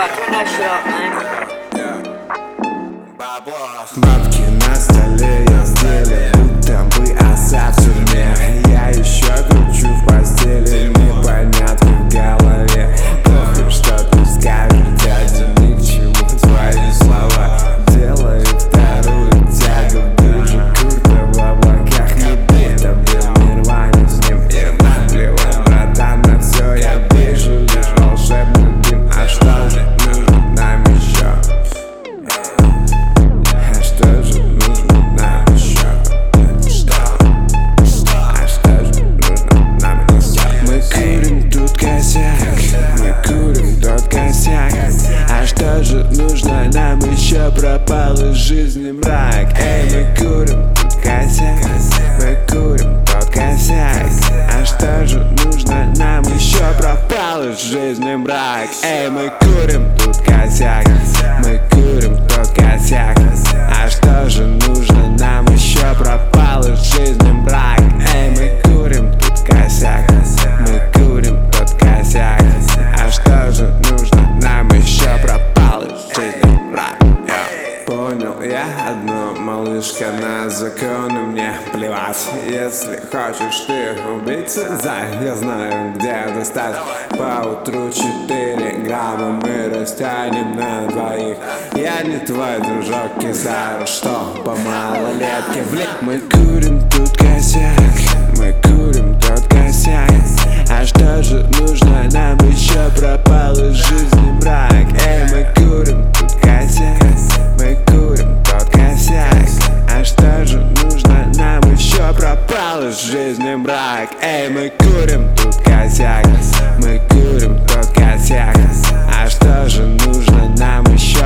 turn that shit up, man. Бабки на столе я сделаю, будто бы оса в тюрьме. Я еще кручу в постели, непонятно в голове. Похуй, что ты скажешь, дядя, ни к чему твои слова. Делаю вторую тягу, вижу круто в облаках. Не будто бы нирвана с ним, и наплевать, братан, на все. Я вижу лишь волшебный дым, а что же нужно нам еще? Что же нужно нам еще? Что же нужно нам еще? Мы курим тут косяк, мы курим тот косяк. А что же нужно нам еще? Пропал из жизни мрак. Эй, мы курим тут косяк, мы курим тот косяк. А что же нужно нам еще? Пропал из жизни мрак. Эй, мы курим тут косяк, мы курим тот косяк. А что же нужно нам еще? Пропал из жизни мрак. Эй, мы курим тут косяк, мы курим тот косяк. А что же нужно нам еще? Пропал из жизни мрак. Понял я одно, малышка, на законы мне плевать. Если хочешь ты убийца, я знаю, где достать. Поутру 4 грамма мы растянем на двоих. Я не твой дружок, кизар, что по малолетке влип. Мы курим тут косяк, мы курим тот косяк. А что же нужно нам еще? Пропал из жизни мрак. Эй, мы курим тут косяк, мы курим тот косяк. А что же нужно нам еще? Пропал из жизни мрак. Эй, мы курим тут косяк, мы курим тот косяк. А что же нужно нам еще?